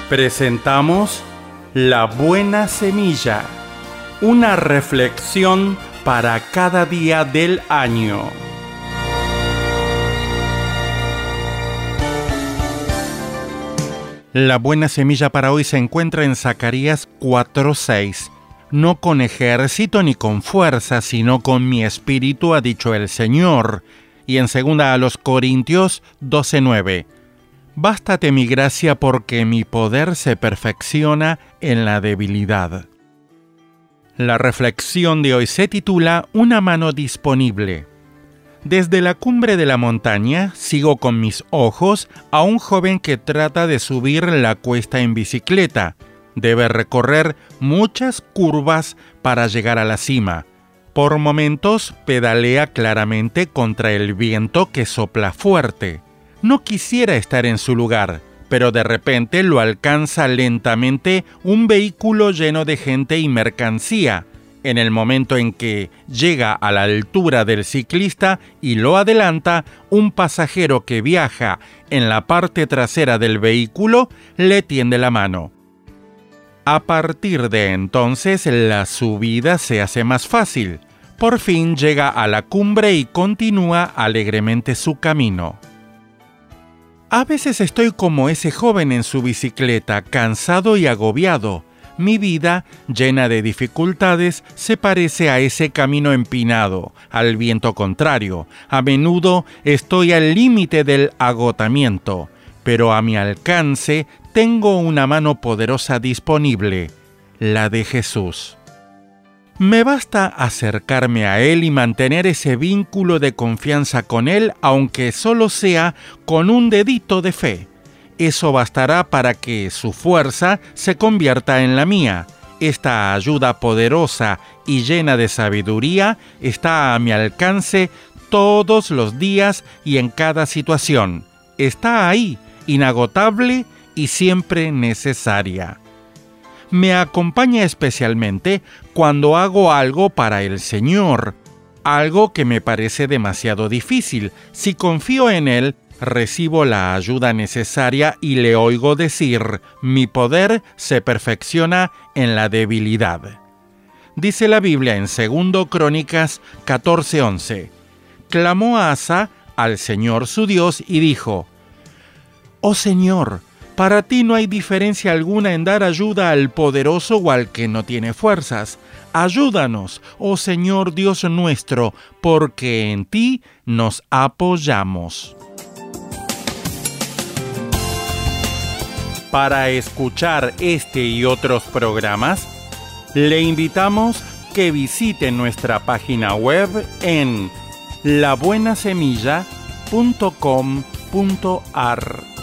Presentamos La Buena Semilla, una reflexión para cada día del año. La buena semilla para hoy se encuentra en Zacarías 4:6. No con ejército ni con fuerza, sino con mi espíritu, ha dicho el Señor. Y en 2 Corintios 12:9. Bástate mi gracia porque mi poder se perfecciona en la debilidad. La reflexión de hoy se titula Una mano disponible. Desde la cumbre de la montaña sigo con mis ojos a un joven que trata de subir la cuesta en bicicleta. Debe recorrer muchas curvas para llegar a la cima. Por momentos pedalea claramente contra el viento que sopla fuerte. No quisiera estar en su lugar, pero de repente lo alcanza lentamente un vehículo lleno de gente y mercancía. En el momento en que llega a la altura del ciclista y lo adelanta, un pasajero que viaja en la parte trasera del vehículo le tiende la mano. A partir de entonces, la subida se hace más fácil. Por fin llega a la cumbre y continúa alegremente su camino. A veces estoy como ese joven en su bicicleta, cansado y agobiado. Mi vida, llena de dificultades, se parece a ese camino empinado, al viento contrario. A menudo estoy al límite del agotamiento, pero a mi alcance tengo una mano poderosa disponible, la de Jesús. Me basta acercarme a Él y mantener ese vínculo de confianza con Él, aunque solo sea con un dedito de fe. Eso bastará para que su fuerza se convierta en la mía. Esta ayuda poderosa y llena de sabiduría está a mi alcance todos los días y en cada situación. Está ahí, inagotable y siempre necesaria. Me acompaña especialmente cuando hago algo para el Señor, algo que me parece demasiado difícil. Si confío en Él, recibo la ayuda necesaria y le oigo decir, mi poder se perfecciona en la debilidad. Dice la Biblia en 2 Crónicas 14:11. Clamó Asa al Señor su Dios y dijo, «Oh Señor, para ti no hay diferencia alguna en dar ayuda al poderoso o al que no tiene fuerzas. Ayúdanos, oh Señor Dios nuestro, porque en ti nos apoyamos». Para escuchar este y otros programas, le invitamos que visite nuestra página web en labuenasemilla.com.ar.